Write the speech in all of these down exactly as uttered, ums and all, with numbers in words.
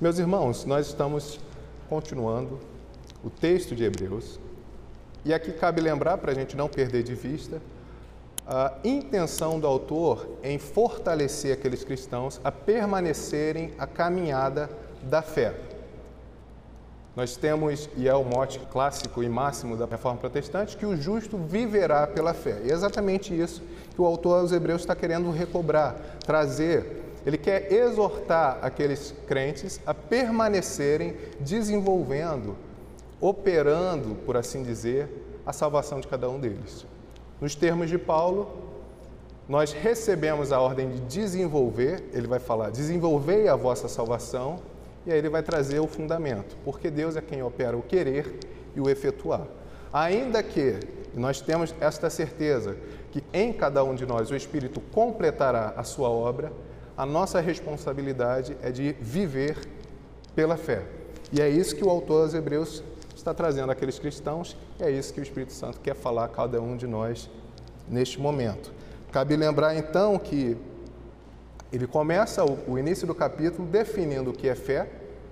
Meus irmãos, nós estamos continuando o texto de Hebreus, e aqui cabe lembrar, para a gente não perder de vista, a intenção do autor em fortalecer aqueles cristãos a permanecerem a caminhada da fé. Nós temos, e é o mote clássico e máximo da Reforma Protestante, que o justo viverá pela fé. E é exatamente isso que o autor aos Hebreus está querendo recobrar, trazer. Ele quer exortar aqueles crentes a permanecerem desenvolvendo, operando, por assim dizer, a salvação de cada um deles. Nos termos de Paulo, nós recebemos a ordem de desenvolver, ele vai falar, desenvolvei a vossa salvação, e aí ele vai trazer o fundamento, porque Deus é quem opera o querer e o efetuar. Ainda que nós temos esta certeza que em cada um de nós o Espírito completará a sua obra, a nossa responsabilidade é de viver pela fé. E é isso que o autor aos Hebreus está trazendo àqueles cristãos, e é isso que o Espírito Santo quer falar a cada um de nós neste momento. Cabe lembrar então que ele começa o, o início do capítulo definindo o que é fé,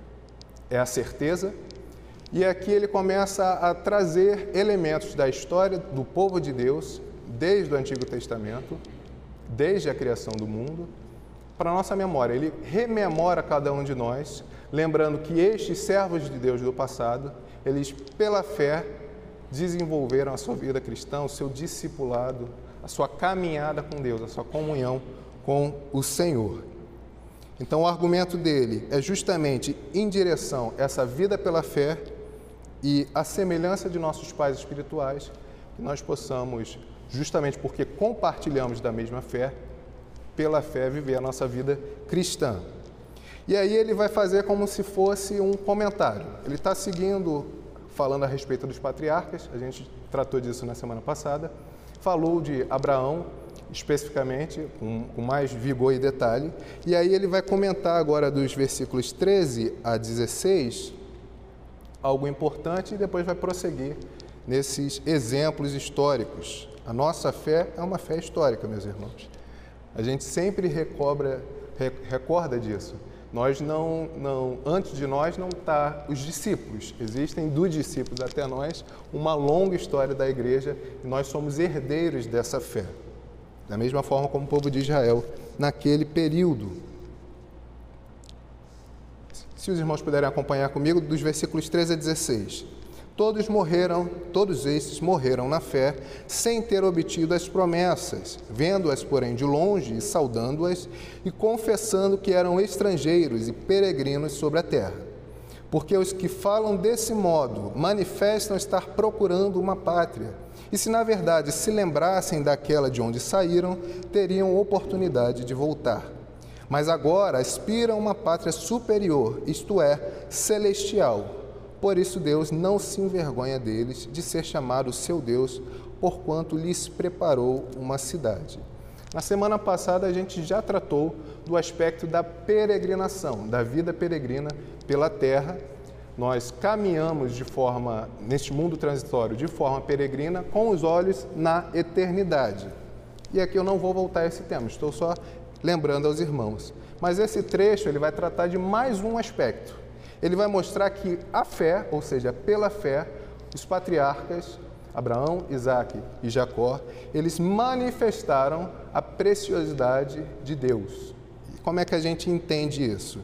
é a certeza, e aqui ele começa a trazer elementos da história do povo de Deus, desde o Antigo Testamento, desde a criação do mundo, para a nossa memória. Ele rememora cada um de nós, lembrando que estes servos de Deus do passado, eles, pela fé, desenvolveram a sua vida cristã, o seu discipulado, a sua caminhada com Deus, a sua comunhão com o Senhor. Então, o argumento dele é justamente em direção a essa vida pela fé e a semelhança de nossos pais espirituais, que nós possamos, justamente porque compartilhamos da mesma fé, pela fé viver a nossa vida cristã. E aí ele vai fazer como se fosse um comentário. Ele está seguindo, falando a respeito dos patriarcas, a gente tratou disso na semana passada, falou de Abraão, especificamente, com, com mais vigor e detalhe, e aí ele vai comentar agora dos versículos treze a dezesseis, algo importante, e depois vai prosseguir nesses exemplos históricos. A nossa fé é uma fé histórica, meus irmãos. A gente sempre recobra, recorda disso. Nós não, não, antes de nós não está os discípulos. Existem dos discípulos até nós uma longa história da igreja e nós somos herdeiros dessa fé. Da mesma forma como o povo de Israel naquele período. Se os irmãos puderem acompanhar comigo, dos versículos treze a dezesseis. Todos morreram, todos estes morreram na fé, sem ter obtido as promessas, vendo-as, porém, de longe e saudando-as, e confessando que eram estrangeiros e peregrinos sobre a terra. Porque os que falam desse modo manifestam estar procurando uma pátria, e se na verdade se lembrassem daquela de onde saíram, teriam oportunidade de voltar. Mas agora aspiram a uma pátria superior, isto é, celestial. Por isso Deus não se envergonha deles de ser chamado seu Deus, porquanto lhes preparou uma cidade. Na semana passada a gente já tratou do aspecto da peregrinação, da vida peregrina pela terra. Nós caminhamos de forma, neste mundo transitório, de forma peregrina, com os olhos na eternidade. E aqui eu não vou voltar a esse tema, estou só lembrando aos irmãos. Mas esse trecho ele vai tratar de mais um aspecto. Ele vai mostrar que a fé, ou seja, pela fé, os patriarcas, Abraão, Isaque e Jacó, eles manifestaram a preciosidade de Deus. E como é que a gente entende isso?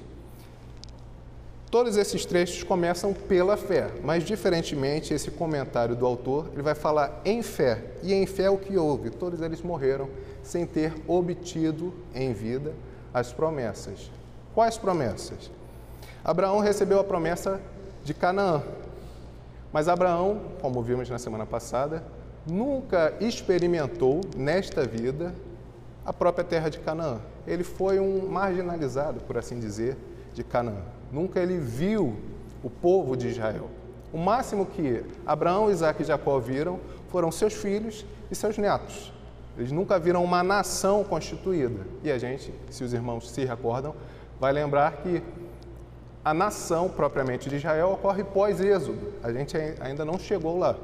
Todos esses trechos começam pela fé, mas diferentemente esse comentário do autor, ele vai falar em fé, e em fé o que houve? Todos eles morreram sem ter obtido em vida as promessas. Quais promessas? Abraão recebeu a promessa de Canaã, mas Abraão, como vimos na semana passada, nunca experimentou nesta vida a própria terra de Canaã. Ele foi um marginalizado, por assim dizer, de Canaã. Nunca ele viu o povo de Israel. O máximo que Abraão, Isaque e Jacó viram foram seus filhos e seus netos. Eles nunca viram uma nação constituída. E a gente, se os irmãos se recordam, vai lembrar que a nação propriamente de Israel ocorre pós-êxodo. A gente ainda não chegou lá.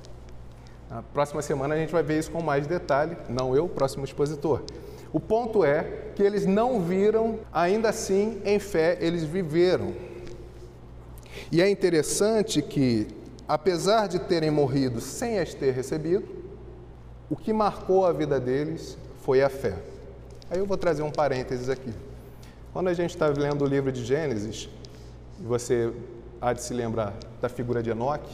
Na próxima semana a gente vai ver isso com mais detalhe, não eu, o próximo expositor. O ponto é que eles não viram, ainda assim, em fé, eles viveram. E é interessante que, apesar de terem morrido sem as ter recebido, o que marcou a vida deles foi a fé. Aí eu vou trazer um parênteses aqui. Quando a gente está lendo o livro de Gênesis, e você há de se lembrar da figura de Enoque,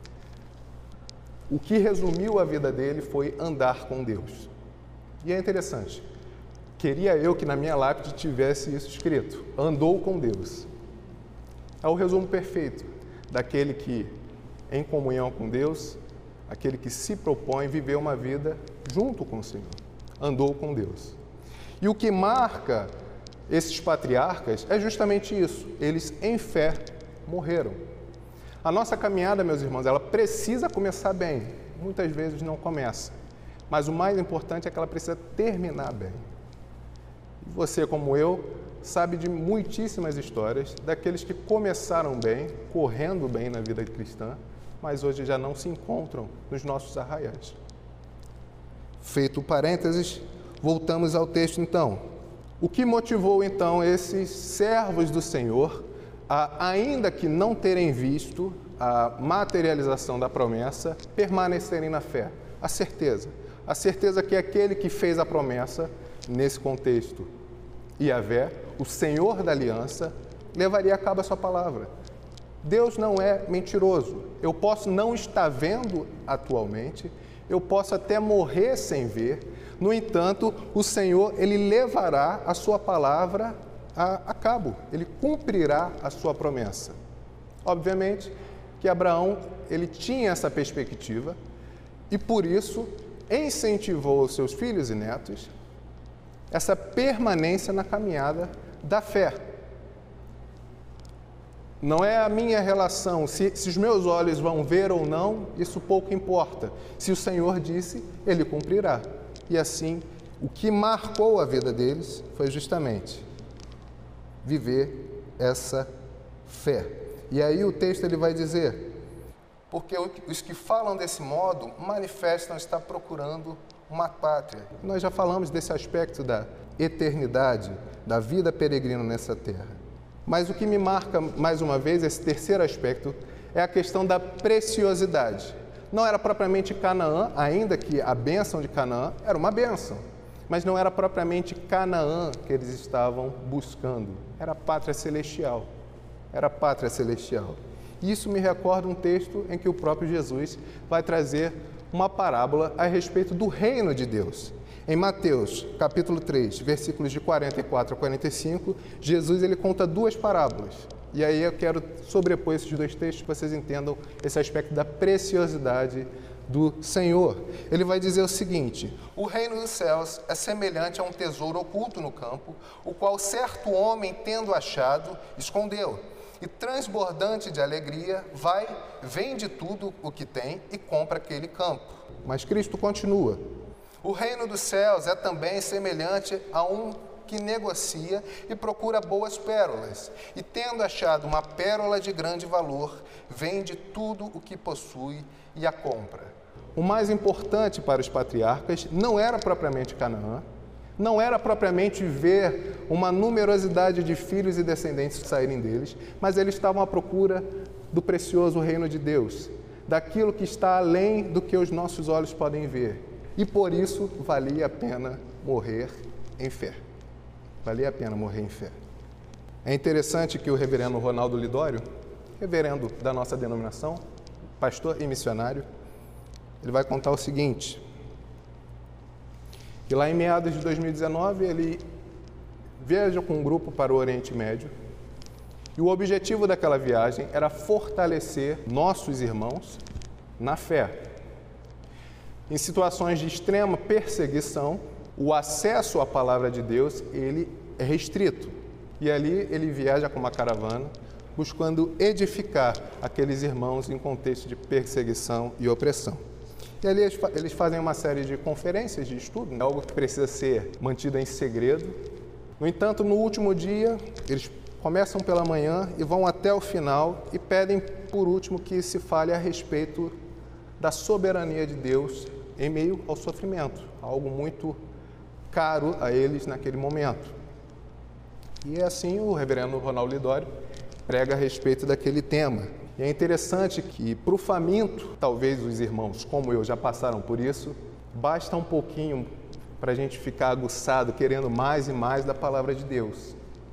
o que resumiu a vida dele foi andar com Deus. E é interessante. Queria eu que na minha lápide tivesse isso escrito. Andou com Deus. É o resumo perfeito daquele que, em comunhão com Deus, aquele que se propõe viver uma vida junto com o Senhor. Andou com Deus. E o que marca esses patriarcas é justamente isso. Eles, em fé, morreram. A nossa caminhada, meus irmãos, ela precisa começar bem. Muitas vezes não começa. Mas o mais importante é que ela precisa terminar bem. E você, como eu, sabe de muitíssimas histórias daqueles que começaram bem, correndo bem na vida cristã, mas hoje já não se encontram nos nossos arraiais. Feito o parênteses, voltamos ao texto então. O que motivou então esses servos do Senhor a, ainda que não terem visto a materialização da promessa, permanecerem na fé? A certeza. A certeza que aquele que fez a promessa, nesse contexto, Yahvé, o Senhor da aliança, levaria a cabo a sua palavra. Deus não é mentiroso. Eu posso não estar vendo atualmente, eu posso até morrer sem ver, no entanto, o Senhor, Ele levará a sua palavra a, a cabo, Ele cumprirá a sua promessa. Obviamente que Abraão, ele tinha essa perspectiva e, por isso, incentivou os seus filhos e netos essa permanência na caminhada da fé. Não é a minha relação, se, se os meus olhos vão ver ou não, isso pouco importa. Se o Senhor disse, Ele cumprirá. E assim, o que marcou a vida deles foi justamente viver essa fé. E aí o texto ele vai dizer, porque os que falam desse modo manifestam estar procurando uma pátria. Nós já falamos desse aspecto da eternidade, da vida peregrina nessa terra. Mas o que me marca, mais uma vez, esse terceiro aspecto, é a questão da preciosidade. Não era propriamente Canaã, ainda que a bênção de Canaã era uma bênção, mas não era propriamente Canaã que eles estavam buscando, era a pátria celestial. Era a pátria celestial. Isso me recorda um texto em que o próprio Jesus vai trazer uma parábola a respeito do reino de Deus. Em Mateus, capítulo três, versículos de quarenta e quatro a quarenta e cinco, Jesus ele conta duas parábolas. E aí eu quero sobrepor esses dois textos para que vocês entendam esse aspecto da preciosidade do Senhor. Ele vai dizer o seguinte: o reino dos céus é semelhante a um tesouro oculto no campo, o qual certo homem, tendo achado, escondeu. E transbordante de alegria, vai, vende tudo o que tem e compra aquele campo. Mas Cristo continua. O reino dos céus é também semelhante a um que negocia e procura boas pérolas. E tendo achado uma pérola de grande valor, vende tudo o que possui e a compra. O mais importante para os patriarcas não era propriamente Canaã, não era propriamente ver uma numerosidade de filhos e descendentes saírem deles, mas eles estavam à procura do precioso reino de Deus, daquilo que está além do que os nossos olhos podem ver. E por isso valia a pena morrer em fé. Valia a pena morrer em fé. É interessante que o reverendo Ronaldo Lidório, reverendo da nossa denominação, pastor e missionário, ele vai contar o seguinte: que lá em meados de dois mil e dezenove, ele viaja com um grupo para o Oriente Médio e o objetivo daquela viagem era fortalecer nossos irmãos na fé. Em situações de extrema perseguição, o acesso à palavra de Deus, ele é restrito. E ali ele viaja com uma caravana, buscando edificar aqueles irmãos em contexto de perseguição e opressão. E ali eles fazem uma série de conferências de estudo, algo que precisa ser mantido em segredo. No entanto, no último dia, eles começam pela manhã e vão até o final e pedem, por último, que se fale a respeito da soberania de Deus em meio ao sofrimento, algo muito caro a eles naquele momento. E é assim o reverendo Ronaldo Lidório, prega a respeito daquele tema. E é interessante que para o faminto, talvez os irmãos como eu já passaram por isso, basta um pouquinho para a gente ficar aguçado, querendo mais e mais da palavra de Deus.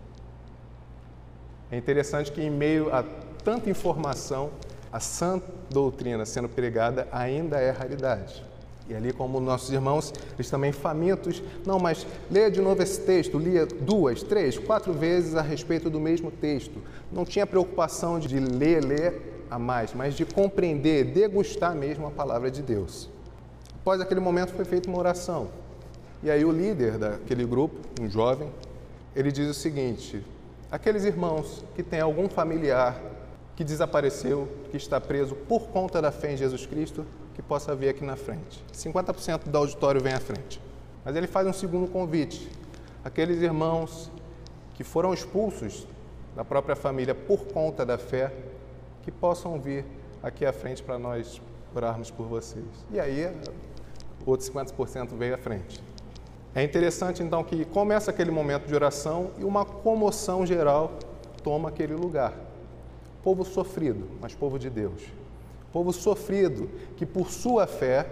É interessante que em meio a tanta informação, a sã doutrina sendo pregada ainda é raridade. E ali, como nossos irmãos, eles também famintos, não, mas leia de novo esse texto, lia duas, três, quatro vezes a respeito do mesmo texto. Não tinha preocupação de ler, ler a mais, mas de compreender, degustar mesmo a palavra de Deus. Após aquele momento foi feita uma oração. E aí o líder daquele grupo, um jovem, ele diz o seguinte: aqueles irmãos que têm algum familiar que desapareceu, que está preso por conta da fé em Jesus Cristo, que possa vir aqui na frente. cinquenta por cento do auditório vem à frente. Mas ele faz um segundo convite. Aqueles irmãos que foram expulsos da própria família por conta da fé, que possam vir aqui à frente para nós orarmos por vocês. E aí, outros cinquenta por cento veio à frente. É interessante, então, que começa aquele momento de oração e uma comoção geral toma aquele lugar. Povo sofrido, mas povo de Deus. Povo sofrido, que por sua fé,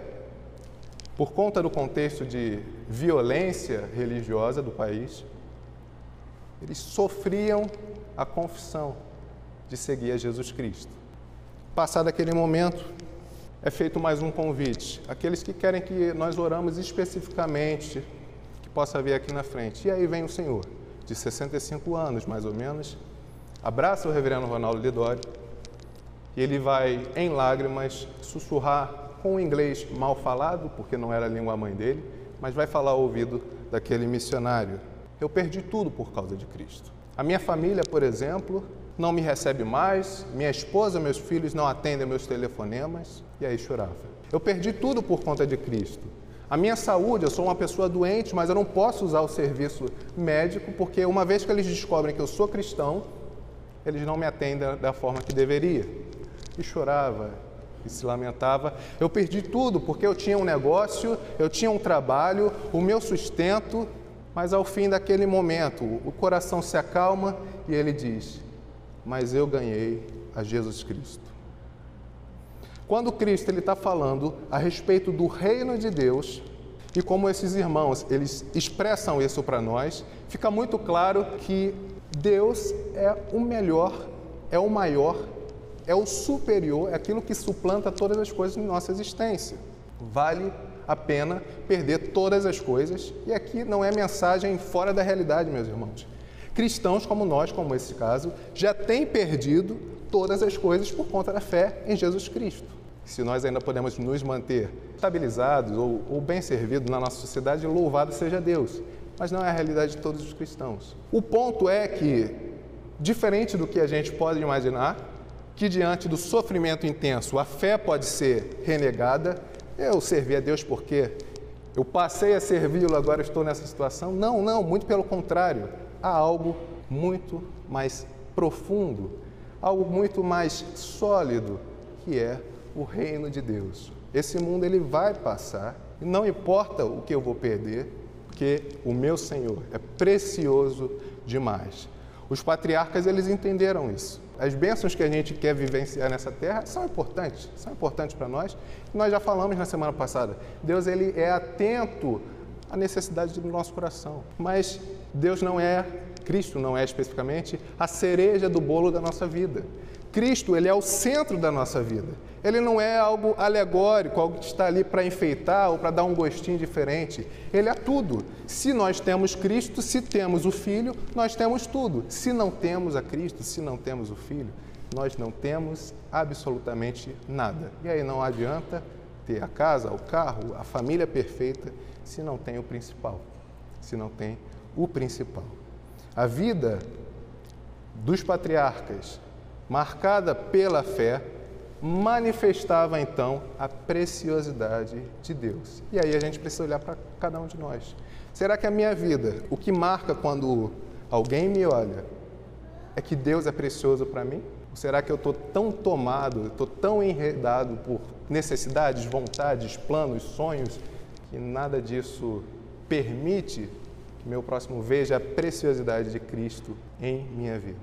por conta do contexto de violência religiosa do país, eles sofriam a confissão de seguir a Jesus Cristo. Passado aquele momento, é feito mais um convite. Aqueles que querem que nós oramos especificamente, que possa vir aqui na frente. E aí vem o senhor, de sessenta e cinco anos, mais ou menos, abraça o reverendo Ronaldo Lidório, e ele vai, em lágrimas, sussurrar com o inglês mal falado, porque não era a língua mãe dele, mas vai falar ao ouvido daquele missionário: eu perdi tudo por causa de Cristo. A minha família, por exemplo, não me recebe mais, minha esposa, meus filhos não atendem meus telefonemas, e aí chorava. Eu perdi tudo por conta de Cristo. A minha saúde, eu sou uma pessoa doente, mas eu não posso usar o serviço médico, porque uma vez que eles descobrem que eu sou cristão, eles não me atendem da forma que deveria. E chorava, e se lamentava. Eu perdi tudo, porque eu tinha um negócio, eu tinha um trabalho, o meu sustento, mas ao fim daquele momento, o coração se acalma e ele diz: mas eu ganhei a Jesus Cristo. Quando Cristo está falando a respeito do reino de Deus, e como esses irmãos eles expressam isso para nós, fica muito claro que Deus é o melhor, é o maior, é o superior, é aquilo que suplanta todas as coisas em nossa existência. Vale a pena perder todas as coisas, e aqui não é mensagem fora da realidade, meus irmãos. Cristãos como nós, como esse caso, já têm perdido todas as coisas por conta da fé em Jesus Cristo. Se nós ainda podemos nos manter estabilizados ou, ou bem servidos na nossa sociedade, louvado seja Deus. Mas não é a realidade de todos os cristãos. O ponto é que, diferente do que a gente pode imaginar, que diante do sofrimento intenso a fé pode ser renegada. Eu servi a Deus porque eu passei a servi-lo, agora estou nessa situação. Não, não, muito pelo contrário. Há algo muito mais profundo, algo muito mais sólido, que é o reino de Deus. Esse mundo ele vai passar, e não importa o que eu vou perder, porque o meu Senhor é precioso demais. Os patriarcas, eles entenderam isso. As bênçãos que a gente quer vivenciar nessa terra são importantes, são importantes para nós. Nós já falamos na semana passada, Deus ele é atento à necessidade do nosso coração. Mas Deus não é, Cristo não é especificamente, a cereja do bolo da nossa vida. Cristo, ele é o centro da nossa vida. Ele não é algo alegórico, algo que está ali para enfeitar ou para dar um gostinho diferente. Ele é tudo. Se nós temos Cristo, se temos o Filho, nós temos tudo. Se não temos a Cristo, se não temos o Filho, nós não temos absolutamente nada. E aí não adianta ter a casa, o carro, a família perfeita, se não tem o principal. Se não tem o principal. A vida dos patriarcas, marcada pela fé, manifestava então a preciosidade de Deus. E aí a gente precisa olhar para cada um de nós. Será que a minha vida, o que marca quando alguém me olha, é que Deus é precioso para mim? Ou será que eu estou tão tomado, estou tão enredado por necessidades, vontades, planos, sonhos, que nada disso permite que meu próximo veja a preciosidade de Cristo em minha vida?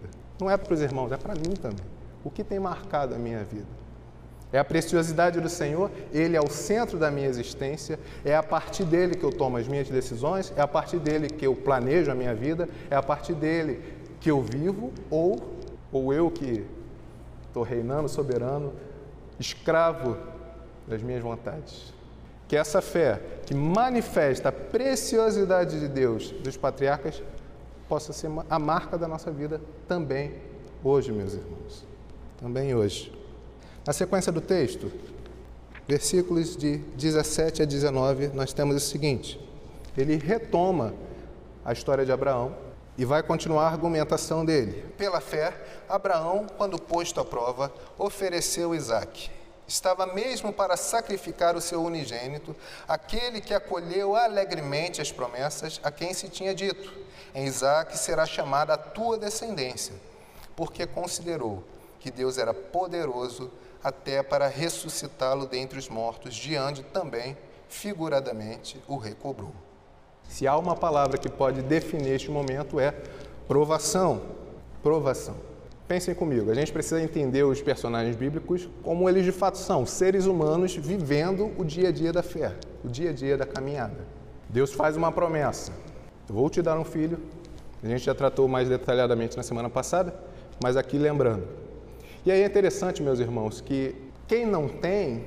Não é para os irmãos, é para mim também. O que tem marcado a minha vida? É a preciosidade do Senhor, Ele é o centro da minha existência, é a partir dEle que eu tomo as minhas decisões, é a partir dEle que eu planejo a minha vida, é a partir dEle que eu vivo, ou, ou eu que estou reinando, soberano, escravo das minhas vontades. Que essa fé que manifesta a preciosidade de Deus dos patriarcas possa ser a marca da nossa vida também hoje, meus irmãos. Também hoje. Na sequência do texto, versículos de dezessete a dezenove, nós temos o seguinte. Ele retoma a história de Abraão e vai continuar a argumentação dele. Pela fé, Abraão, quando posto à prova, ofereceu Isaque. Estava mesmo para sacrificar o seu unigênito, aquele que acolheu alegremente as promessas a quem se tinha dito: em Isaque será chamada a tua descendência, porque considerou que Deus era poderoso até para ressuscitá-lo dentre os mortos, de onde também, figuradamente, o recobrou. Se há uma palavra que pode definir este momento é provação. Provação. Pensem comigo, a gente precisa entender os personagens bíblicos como eles de fato são, seres humanos vivendo o dia a dia da fé, o dia a dia da caminhada. Deus faz uma promessa: eu vou te dar um filho. A gente já tratou mais detalhadamente na semana passada, mas aqui lembrando. E aí é interessante, meus irmãos, que quem não tem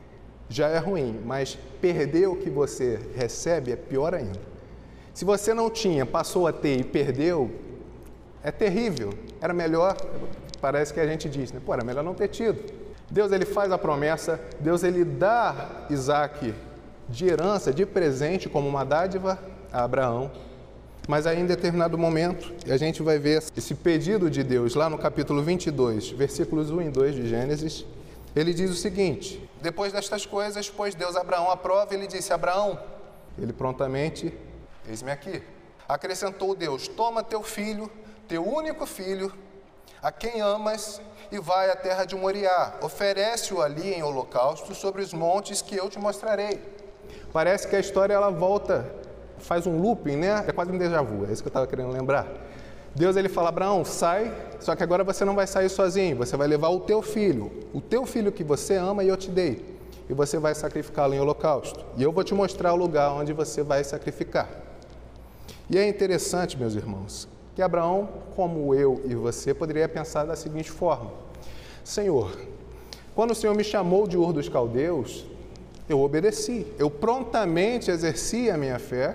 já é ruim, mas perder o que você recebe é pior ainda. Se você não tinha, passou a ter e perdeu, é terrível. Era melhor, parece que a gente diz, né? Pô, era melhor não ter tido. Deus, ele faz a promessa, Deus, ele dá Isaque de herança, de presente, como uma dádiva a Abraão. Mas aí, em determinado momento, a gente vai ver esse pedido de Deus, lá no capítulo vinte e dois, versículos um e dois de Gênesis. Ele diz o seguinte: depois destas coisas, pôs Deus Abraão à prova, ele disse: Abraão, ele prontamente, eis-me aqui. Acrescentou Deus: toma teu filho, teu único filho, a quem amas, e vai à terra de Moriá. Oferece-o ali em holocausto sobre os montes que eu te mostrarei. Parece que a história ela volta, faz um looping, né? É quase um déjà vu, é isso que eu estava querendo lembrar. Deus, ele fala: Abraão, sai, só que agora você não vai sair sozinho, você vai levar o teu filho, o teu filho que você ama e eu te dei, e você vai sacrificá-lo em holocausto, e eu vou te mostrar o lugar onde você vai sacrificar. E é interessante, meus irmãos, que Abraão, como eu e você, poderia pensar da seguinte forma: Senhor, quando o Senhor me chamou de Ur dos Caldeus, eu obedeci, eu prontamente exerci a minha fé,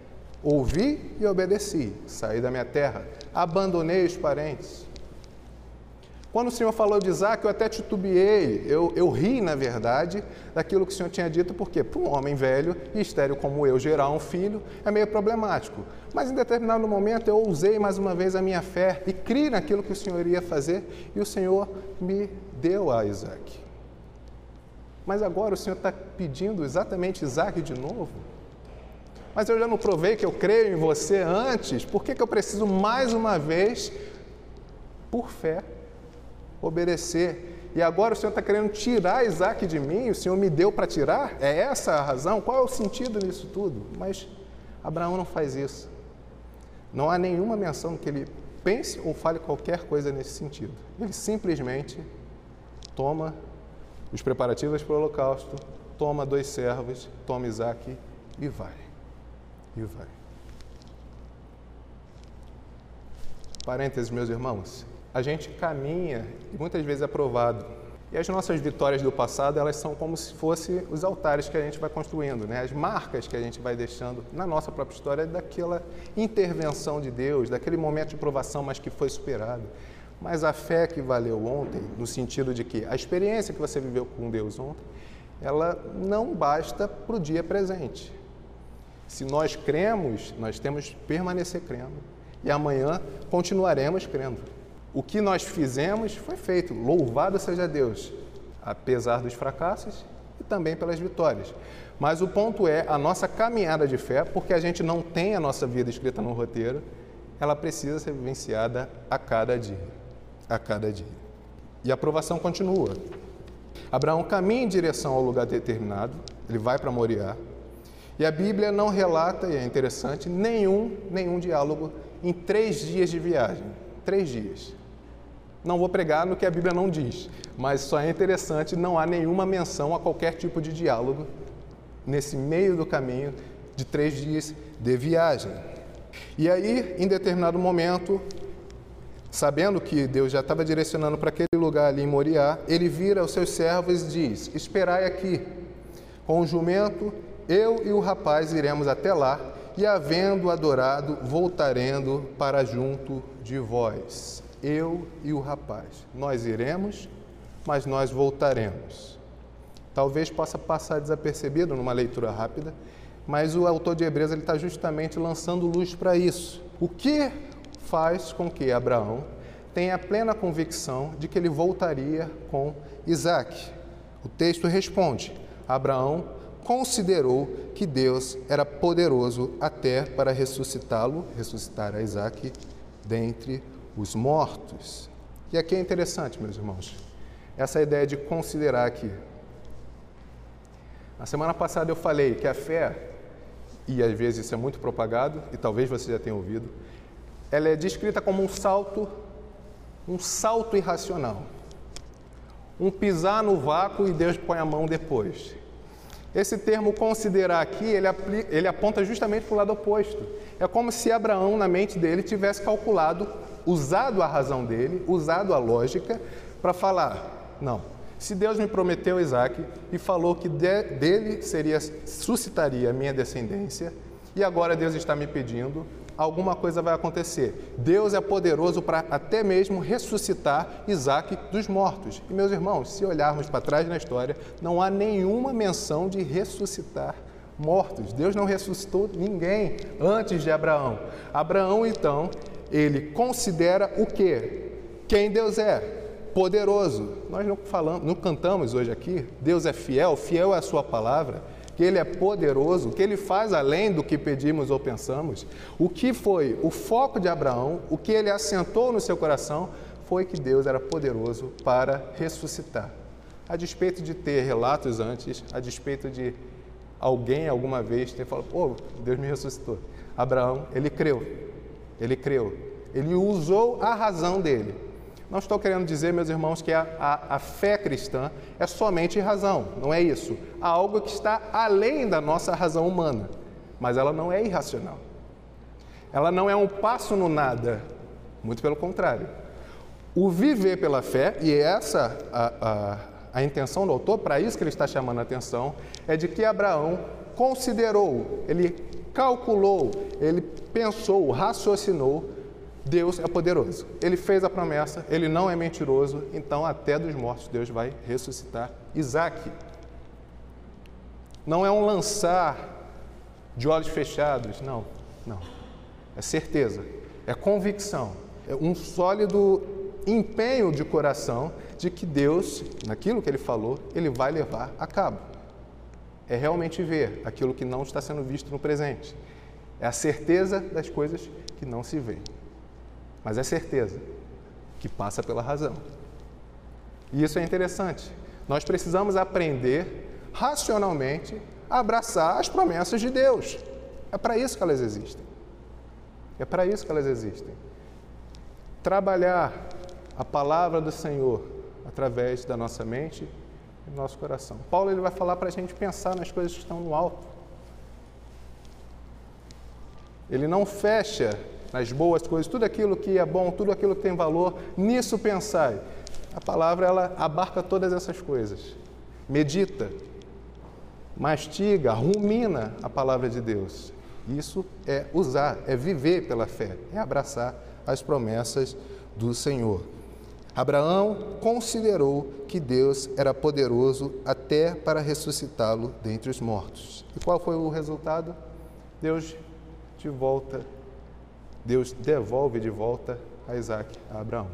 ouvi e obedeci, saí da minha terra, abandonei os parentes. Quando o Senhor falou de Isaque, eu até titubeei, eu, eu ri, na verdade, daquilo que o Senhor tinha dito, porque para um homem velho e estéril como eu gerar um filho é meio problemático. Mas em determinado momento eu ousei mais uma vez a minha fé e criei naquilo que o Senhor iria fazer, e o Senhor me deu a Isaque. Mas agora o Senhor está pedindo exatamente Isaque de novo? Mas eu já não provei que eu creio em você antes, por que que eu preciso mais uma vez, por fé, obedecer? E agora o Senhor está querendo tirar Isaque de mim, o Senhor me deu para tirar? É essa a razão? Qual é o sentido nisso tudo? Mas Abraão não faz isso. Não há nenhuma menção que ele pense ou fale qualquer coisa nesse sentido. Ele simplesmente toma os preparativos para o holocausto, toma dois servos, toma Isaque e vai. E vai. Parênteses, meus irmãos. A gente caminha e muitas vezes é provado. E as nossas vitórias do passado, elas são como se fossem os altares que a gente vai construindo, né? As marcas que a gente vai deixando na nossa própria história daquela intervenção de Deus, daquele momento de provação, mas que foi superado. Mas a fé que valeu ontem, no sentido de que a experiência que você viveu com Deus ontem, ela não basta para o dia presente. Se nós cremos, nós temos que permanecer crendo. E amanhã continuaremos crendo. O que nós fizemos foi feito. Louvado seja Deus, apesar dos fracassos e também pelas vitórias. Mas o ponto é a nossa caminhada de fé, porque a gente não tem a nossa vida escrita no roteiro, ela precisa ser vivenciada a cada dia. A cada dia. E a aprovação continua. Abraão caminha em direção ao lugar determinado, ele vai para Moriá, e a Bíblia não relata, e é interessante, nenhum, nenhum diálogo em três dias de viagem. Três dias. Não vou pregar no que a Bíblia não diz, mas só é interessante, não há nenhuma menção a qualquer tipo de diálogo nesse meio do caminho de três dias de viagem. E aí, em determinado momento, sabendo que Deus já estava direcionando para aquele lugar ali em Moriá, ele vira aos seus servos e diz: esperai aqui, com o jumento, eu e o rapaz iremos até lá, e havendo adorado, voltaremos para junto de vós. Eu e o rapaz. Nós iremos, mas nós voltaremos. Talvez possa passar desapercebido numa leitura rápida, mas o autor de Hebreus ele está justamente lançando luz para isso. O que faz com que Abraão tenha a plena convicção de que ele voltaria com Isaque? O texto responde: Abraão considerou que Deus era poderoso até para ressuscitá-lo, ressuscitar a Isaque dentre os mortos. E aqui é interessante, meus irmãos, essa ideia de considerar aqui. Na semana passada eu falei que a fé, e às vezes isso é muito propagado, e talvez você já tenha ouvido, ela é descrita como um salto, um salto irracional. Um pisar no vácuo e Deus põe a mão depois. Esse termo considerar aqui, ele, apli- ele aponta justamente para o lado oposto. É como se Abraão, na mente dele, tivesse calculado, usado a razão dele, usado a lógica, para falar: não, se Deus me prometeu Isaque e falou que de, dele seria, suscitaria a minha descendência, e agora Deus está me pedindo, alguma coisa vai acontecer. Deus é poderoso para até mesmo ressuscitar Isaque dos mortos. E, meus irmãos, se olharmos para trás na história, não há nenhuma menção de ressuscitar mortos. Deus não ressuscitou ninguém antes de Abraão. Abraão, então, ele considera o quê? Quem Deus é? Poderoso. Nós não falamos, não cantamos hoje aqui, Deus é fiel, fiel é a sua palavra, que Ele é poderoso, que Ele faz além do que pedimos ou pensamos. O que foi o foco de Abraão, o que ele assentou no seu coração, foi que Deus era poderoso para ressuscitar. A despeito de ter relatos antes, a despeito de alguém alguma vez ter falado: pô, Deus me ressuscitou. Abraão, ele creu, ele creu, ele usou a razão dele. Não estou querendo dizer, meus irmãos, que a, a, a fé cristã é somente razão, não é isso. Há algo que está além da nossa razão humana, mas ela não é irracional. Ela não é um passo no nada, muito pelo contrário. O viver pela fé, e essa a, a, a intenção do autor, para isso que ele está chamando a atenção, é de que Abraão considerou, ele calculou, ele pensou, raciocinou. Deus é poderoso. Ele fez a promessa, ele não é mentiroso, então até dos mortos Deus vai ressuscitar Isaque. Não é um lançar de olhos fechados, não, não. É certeza, é convicção, é um sólido empenho de coração de que Deus, naquilo que Ele falou, Ele vai levar a cabo. É realmente ver aquilo que não está sendo visto no presente. É a certeza das coisas que não se veem. Mas é certeza que passa pela razão. E isso é interessante. Nós precisamos aprender racionalmente a abraçar as promessas de Deus. É para isso que elas existem. É para isso que elas existem. Trabalhar a palavra do Senhor através da nossa mente e do nosso coração. Paulo ele vai falar para a gente pensar nas coisas que estão no alto. Ele não fecha nas boas coisas, tudo aquilo que é bom, tudo aquilo que tem valor, nisso pensai. A palavra, ela abarca todas essas coisas. Medita, mastiga, rumina a palavra de Deus. Isso é usar, é viver pela fé, é abraçar as promessas do Senhor. Abraão considerou que Deus era poderoso até para ressuscitá-lo dentre os mortos. E qual foi o resultado? Deus de volta Deus devolve de volta a Isaque, a Abraão.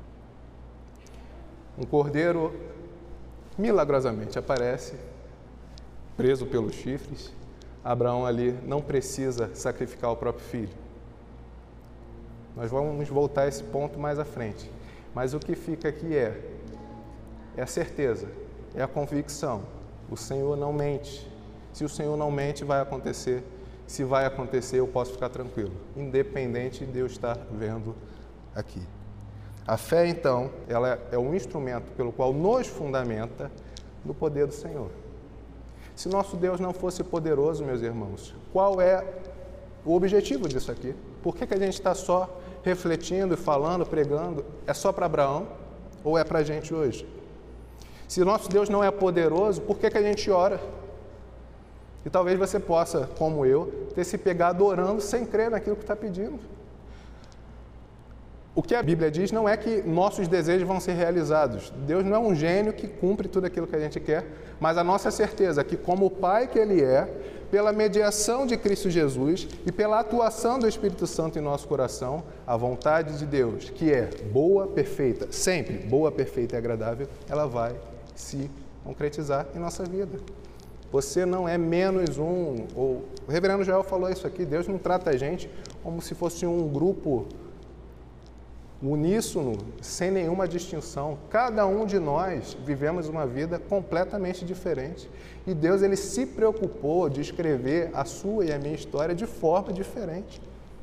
Um cordeiro milagrosamente aparece, preso pelos chifres. Abraão ali não precisa sacrificar o próprio filho. Nós vamos voltar a esse ponto mais à frente. Mas o que fica aqui é, é a certeza, é a convicção. O Senhor não mente. Se o Senhor não mente, vai acontecer. Se vai acontecer, eu posso ficar tranquilo, independente de eu estar vendo aqui. A fé, então, ela é um instrumento pelo qual nos fundamenta no poder do Senhor. Se nosso Deus não fosse poderoso, meus irmãos, qual é o objetivo disso aqui? Por que que a gente está só refletindo, falando, pregando? É só para Abraão ou é para a gente hoje? Se nosso Deus não é poderoso, por que que a gente ora? E talvez você possa, como eu, ter se pegado orando sem crer naquilo que está pedindo. O que a Bíblia diz não é que nossos desejos vão ser realizados. Deus não é um gênio que cumpre tudo aquilo que a gente quer, mas a nossa certeza é que, como o Pai que Ele é, pela mediação de Cristo Jesus e pela atuação do Espírito Santo em nosso coração, a vontade de Deus, que é boa, perfeita, sempre boa, perfeita e agradável, ela vai se concretizar em nossa vida. Você não é menos um, ou o reverendo Joel falou isso aqui, Deus não trata a gente como se fosse um grupo uníssono, sem nenhuma distinção. Cada um de nós vivemos uma vida completamente diferente. E Deus, Ele se preocupou de escrever a sua e a minha história de forma diferente.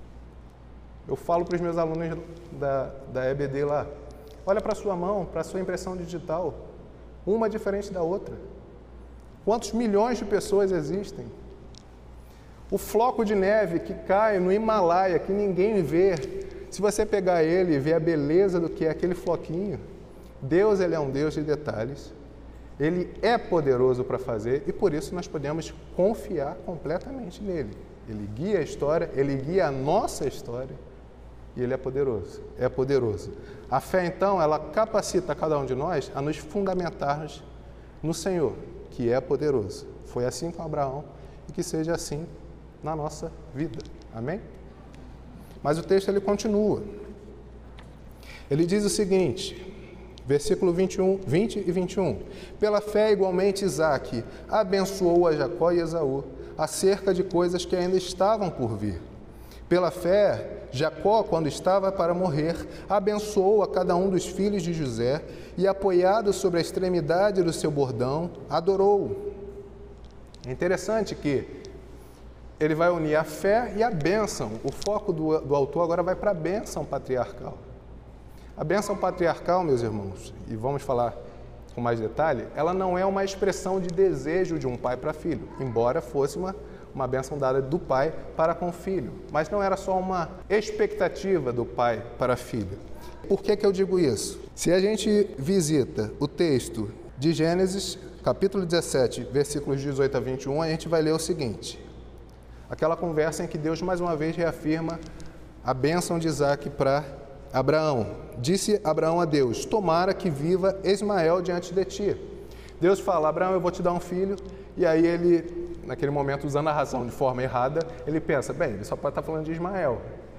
Eu falo para os meus alunos da, da E B D lá, olha para a sua mão, para a sua impressão digital, uma diferente da outra. Quantos milhões de pessoas existem? O floco de neve que cai no Himalaia, que ninguém vê, se você pegar ele e ver a beleza do que é aquele floquinho, Deus, Ele é um Deus de detalhes, Ele é poderoso para fazer e por isso nós podemos confiar completamente nele. Ele guia a história, Ele guia a nossa história e Ele é poderoso, é poderoso. A fé, então, ela capacita cada um de nós a nos fundamentarmos no Senhor, que é poderoso. Foi assim com Abraão e que seja assim na nossa vida. Amém? Mas o texto ele continua. Ele diz o seguinte, versículo vinte e um, vinte e vinte e um. Pela fé, igualmente, Isaque abençoou a Jacó e Esaú acerca de coisas que ainda estavam por vir. Pela fé, Jacó, quando estava para morrer, abençoou a cada um dos filhos de José e, apoiado sobre a extremidade do seu bordão, adorou. É interessante que ele vai unir a fé e a bênção. O foco do, do autor agora vai para a bênção patriarcal. A bênção patriarcal, meus irmãos, e vamos falar com mais detalhe, ela não é uma expressão de desejo de um pai para filho, embora fosse uma, uma bênção dada do pai para com o filho. Mas não era só uma expectativa do pai para filho. Por que que eu digo isso? Se a gente visita o texto de Gênesis, capítulo dezessete, versículos dezoito a vinte e um, a gente vai ler o seguinte. Aquela conversa em que Deus mais uma vez reafirma a bênção de Isaque para Abraão. Disse Abraão a Deus, tomara que viva Ismael diante de ti. Deus fala, Abraão, eu vou te dar um filho. E aí ele, naquele momento, usando a razão de forma errada, ele pensa, bem, ele só pode estar falando de Ismael.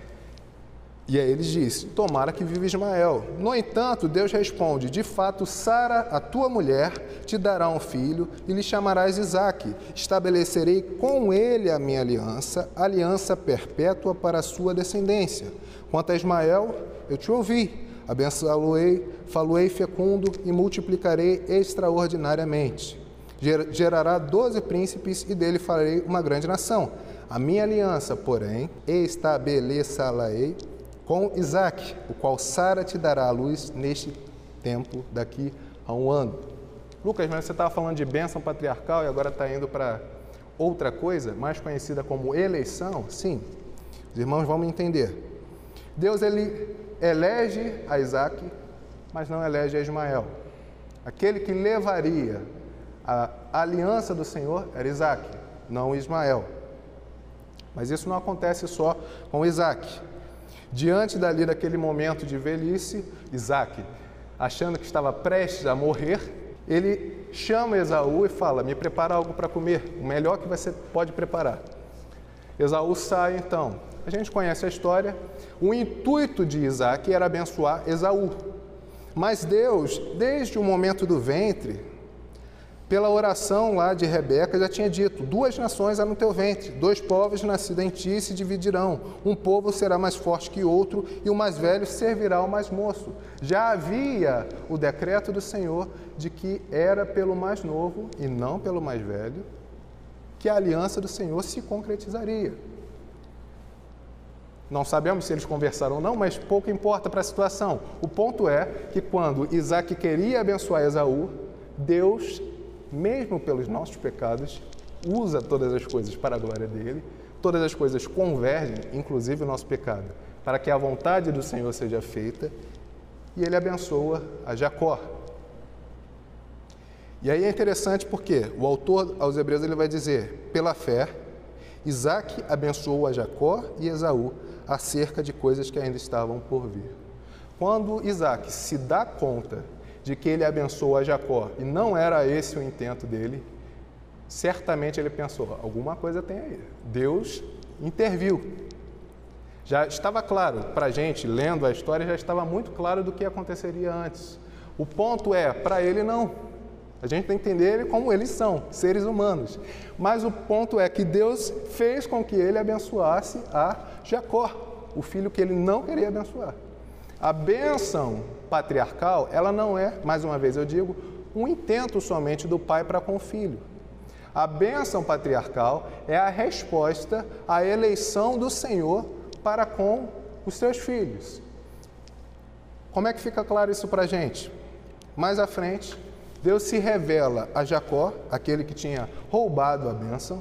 E aí ele diz, tomara que viva Ismael. No entanto, Deus responde, de fato, Sara, a tua mulher, te dará um filho e lhe chamarás Isaque. Estabelecerei com ele a minha aliança, aliança perpétua para a sua descendência. Quanto a Ismael, eu te ouvi, abençoá-lo-ei, falo-ei fecundo e multiplicarei extraordinariamente. Gerará doze príncipes e dele farei uma grande nação. A minha aliança, porém, estabeleçá-la-ei com Isaque, o qual Sara te dará à luz neste tempo, daqui a um ano. Lucas, mas você estava falando de bênção patriarcal e agora está indo para outra coisa, mais conhecida como eleição? Sim, os irmãos vão me entender. Deus, ele elege a Isaque, mas não elege a Ismael. Aquele que levaria a aliança do Senhor era Isaque, não Ismael. Mas isso não acontece só com Isaque. Diante dali daquele momento de velhice, Isaque, achando que estava prestes a morrer, ele chama Esaú e fala, me prepara algo para comer, o melhor que você pode preparar. Esaú sai então. A gente conhece a história. O intuito de Isaque era abençoar Esaú. Mas Deus, desde o momento do ventre, pela oração lá de Rebeca, já tinha dito, duas nações há no teu ventre, dois povos nascidos em ti se dividirão, um povo será mais forte que outro e o mais velho servirá ao mais moço. Já havia o decreto do Senhor de que era pelo mais novo e não pelo mais velho que a aliança do Senhor se concretizaria. Não sabemos se eles conversaram ou não, mas pouco importa para a situação. O ponto é que quando Isaac queria abençoar Esaú, Deus, mesmo pelos nossos pecados, usa todas as coisas para a glória dele, todas as coisas convergem, inclusive o nosso pecado, para que a vontade do Senhor seja feita, e ele abençoa a Jacó. E aí é interessante porque o autor aos Hebreus ele vai dizer, pela fé, Isaac abençoou a Jacó e Esaú acerca de coisas que ainda estavam por vir. Quando Isaac se dá conta de que ele abençoou a Jacó e não era esse o intento dele, certamente ele pensou, alguma coisa tem aí. Deus interviu. Já estava claro para a gente, lendo a história, já estava muito claro do que aconteceria antes. O ponto é, para ele não. A gente tem que entender ele como eles são, seres humanos. Mas o ponto é que Deus fez com que ele abençoasse a Jacó, o filho que ele não queria abençoar. A bênção patriarcal, ela não é, mais uma vez eu digo, um intento somente do pai para com o filho. A bênção patriarcal é a resposta à eleição do Senhor para com os seus filhos. Como é que fica claro isso para a gente? Mais à frente, Deus se revela a Jacó, aquele que tinha roubado a bênção.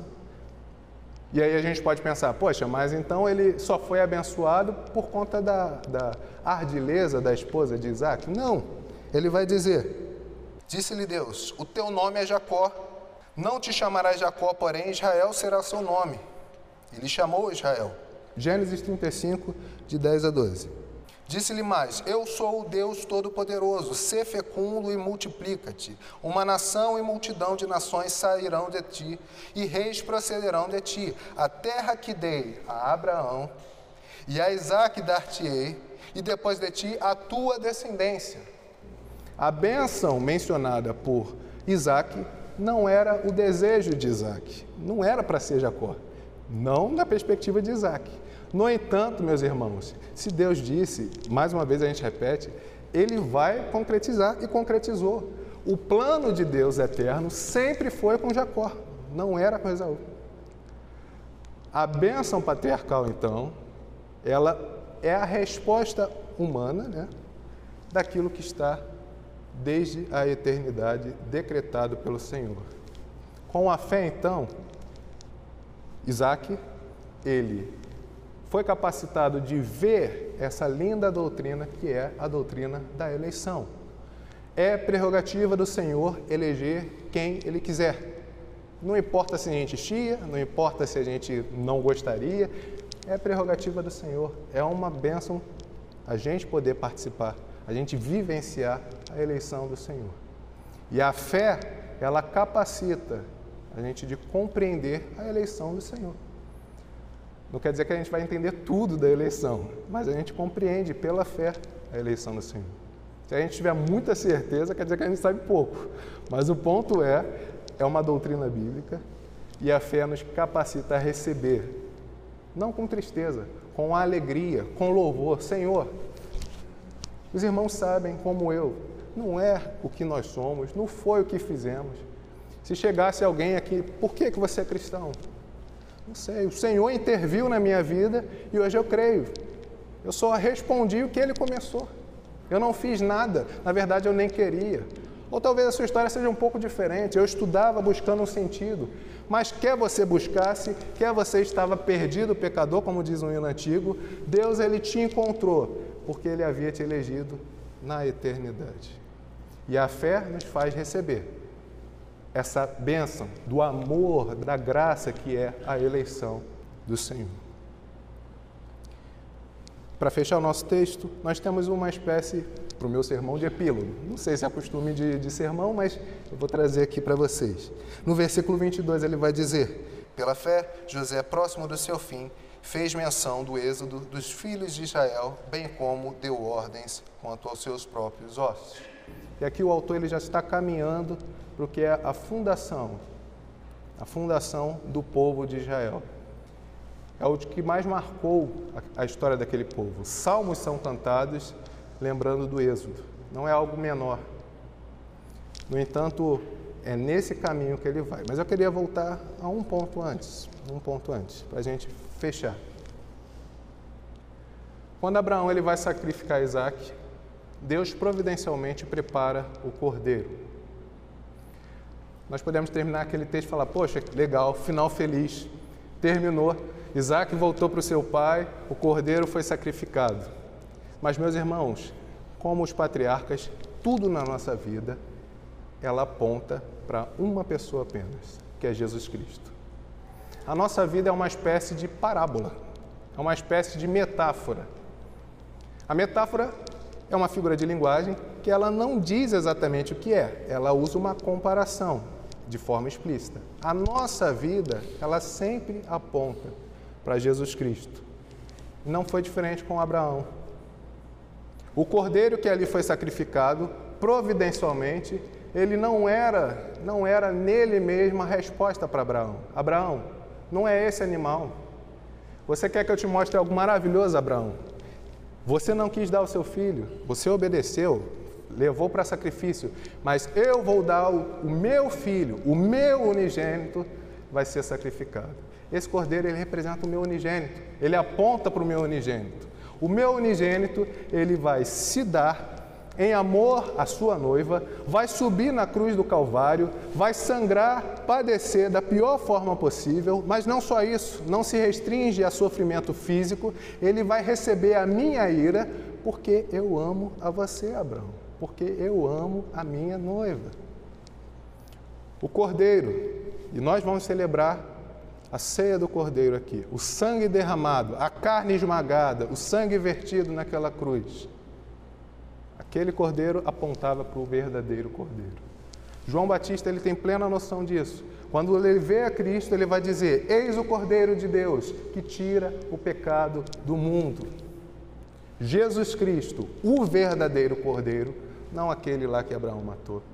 E aí a gente pode pensar, poxa, mas então ele só foi abençoado por conta da, da ardileza da esposa de Isaac? Não, ele vai dizer, disse-lhe Deus, o teu nome é Jacó, não te chamarás Jacó, porém Israel será seu nome. Ele chamou Israel. Gênesis trinta e cinco, de dez a doze. Disse-lhe mais, eu sou o Deus Todo-Poderoso, sê fecundo e multiplica-te. Uma nação e multidão de nações sairão de ti, e reis procederão de ti. A terra que dei a Abraão e a Isaque dar-te-ei, e depois de ti a tua descendência. A bênção mencionada por Isaque não era o desejo de Isaque, não era para ser Jacó, não na perspectiva de Isaque. No entanto, meus irmãos, se Deus disse, mais uma vez a gente repete, Ele vai concretizar e concretizou. O plano de Deus eterno sempre foi com Jacó, não era com Esaú. A bênção patriarcal, então, ela é a resposta humana, né, daquilo que está desde a eternidade decretado pelo Senhor. Com a fé, então, Isaac, ele foi capacitado de ver essa linda doutrina que é a doutrina da eleição. É prerrogativa do Senhor eleger quem Ele quiser. Não importa se a gente chia, não importa se a gente não gostaria, é prerrogativa do Senhor. É uma bênção a gente poder participar, a gente vivenciar a eleição do Senhor. E a fé, ela capacita a gente de compreender a eleição do Senhor. Não quer dizer que a gente vai entender tudo da eleição, mas a gente compreende pela fé a eleição do Senhor. Se a gente tiver muita certeza, quer dizer que a gente sabe pouco. Mas o ponto é, é uma doutrina bíblica e a fé nos capacita a receber, não com tristeza, com alegria, com louvor. Senhor, os irmãos sabem, como eu, não é o que nós somos, não foi o que fizemos. Se chegasse alguém aqui, por que que você é cristão? Não sei, o Senhor interviu na minha vida e hoje eu creio. Eu só respondi o que Ele começou. Eu não fiz nada, na verdade eu nem queria. Ou talvez a sua história seja um pouco diferente. Eu estudava buscando um sentido, mas quer você buscasse, quer você estava perdido, pecador, como diz um hino antigo, Deus Ele te encontrou, porque Ele havia te elegido na eternidade. E a fé nos faz receber essa bênção do amor, da graça que é a eleição do Senhor. Para fechar o nosso texto, nós temos uma espécie, para o meu sermão, de epílogo. Não sei se é costume de, de sermão, mas eu vou trazer aqui para vocês. No versículo vinte e dois ele vai dizer, pela fé, José, próximo do seu fim, fez menção do êxodo dos filhos de Israel, bem como deu ordens quanto aos seus próprios ossos. E aqui o autor ele já está caminhando para o que é a fundação, a fundação do povo de Israel. É o que mais marcou a, a história daquele povo. Salmos são cantados lembrando do êxodo, não é algo menor. No entanto, é nesse caminho que ele vai. Mas eu queria voltar a um ponto antes, um ponto antes, para a gente fechar. Quando Abraão ele vai sacrificar Isaac, Deus providencialmente prepara o cordeiro. Nós podemos terminar aquele texto e falar, poxa, legal, final feliz, terminou, Isaac voltou para o seu pai, o cordeiro foi sacrificado. Mas, meus irmãos, como os patriarcas, tudo na nossa vida, ela aponta para uma pessoa apenas, que é Jesus Cristo. A nossa vida é uma espécie de parábola, é uma espécie de metáfora. A metáfora é uma figura de linguagem que ela não diz exatamente o que é, ela usa uma comparação de forma explícita. A nossa vida, ela sempre aponta para Jesus Cristo. Não foi diferente com Abraão. O cordeiro que ali foi sacrificado, providencialmente, ele não era, não era nele mesmo a resposta para Abraão. Abraão, não é esse animal. Você quer que eu te mostre algo maravilhoso, Abraão? Você não quis dar o seu filho, você obedeceu, levou para sacrifício, mas eu vou dar o, o meu filho, o meu unigênito vai ser sacrificado. Esse cordeiro, ele representa o meu unigênito, ele aponta para o meu unigênito. O meu unigênito, ele vai se dar em amor à sua noiva, vai subir na cruz do Calvário, vai sangrar, padecer da pior forma possível, mas não só isso, não se restringe a sofrimento físico, ele vai receber a minha ira, porque eu amo a você, Abraão, porque eu amo a minha noiva. O cordeiro, e nós vamos celebrar a ceia do cordeiro aqui, o sangue derramado, a carne esmagada, o sangue vertido naquela cruz. Aquele cordeiro apontava para o verdadeiro cordeiro. João Batista ele tem plena noção disso. Quando ele vê a Cristo, ele vai dizer, eis o Cordeiro de Deus que tira o pecado do mundo. Jesus Cristo, o verdadeiro cordeiro, não aquele lá que Abraão matou.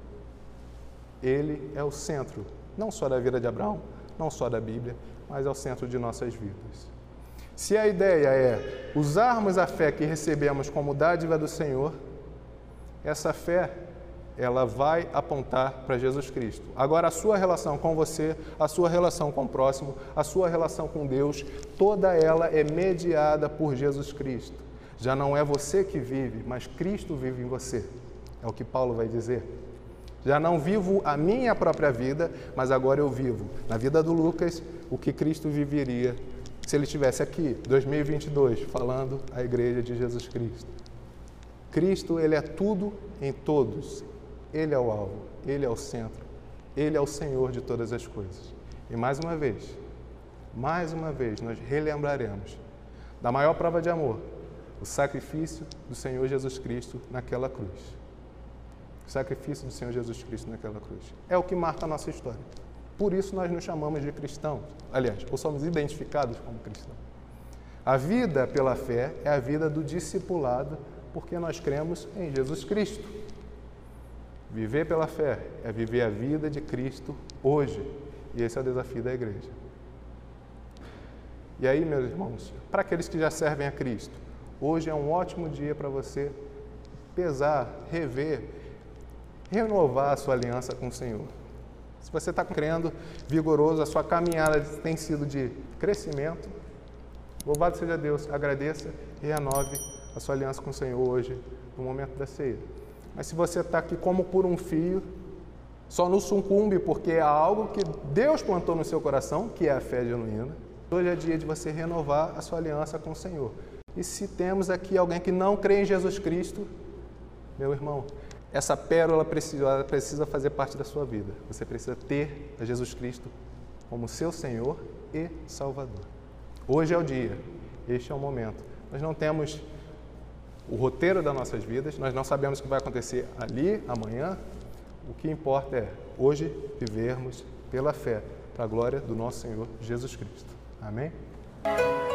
Ele é o centro, não só da vida de Abraão, não só da Bíblia, mas é o centro de nossas vidas. Se a ideia é usarmos a fé que recebemos como dádiva do Senhor, essa fé, ela vai apontar para Jesus Cristo. Agora, a sua relação com você, a sua relação com o próximo, a sua relação com Deus, toda ela é mediada por Jesus Cristo. Já não é você que vive, mas Cristo vive em você. É o que Paulo vai dizer. Já não vivo a minha própria vida, mas agora eu vivo, na vida do Lucas, o que Cristo viveria se ele estivesse aqui, dois mil e vinte e dois, falando à igreja de Jesus Cristo. Cristo, ele é tudo em todos. Ele é o alvo, ele é o centro, ele é o Senhor de todas as coisas. E mais uma vez, mais uma vez, nós relembraremos da maior prova de amor, o sacrifício do Senhor Jesus Cristo naquela cruz. O sacrifício do Senhor Jesus Cristo naquela cruz. É o que marca a nossa história. Por isso nós nos chamamos de cristãos. Aliás, ou somos identificados como cristãos. A vida pela fé é a vida do discipulado, porque nós cremos em Jesus Cristo. Viver pela fé é viver a vida de Cristo hoje. E esse é o desafio da igreja. E aí, meus irmãos, para aqueles que já servem a Cristo, hoje é um ótimo dia para você pesar, rever, renovar a sua aliança com o Senhor. Se você está crendo, vigoroso, a sua caminhada tem sido de crescimento, louvado seja Deus, agradeça e renove a sua aliança com o Senhor hoje, no momento da ceia. Mas se você está aqui como por um fio, só não sucumbe porque é algo que Deus plantou no seu coração, que é a fé genuína, hoje é dia de você renovar a sua aliança com o Senhor. E se temos aqui alguém que não crê em Jesus Cristo, meu irmão, essa pérola precisa, precisa fazer parte da sua vida. Você precisa ter a Jesus Cristo como seu Senhor e Salvador. Hoje é o dia, este é o momento. Nós não temos o roteiro das nossas vidas, nós não sabemos o que vai acontecer ali, amanhã. O que importa é hoje vivermos pela fé, para a glória do nosso Senhor Jesus Cristo. Amém?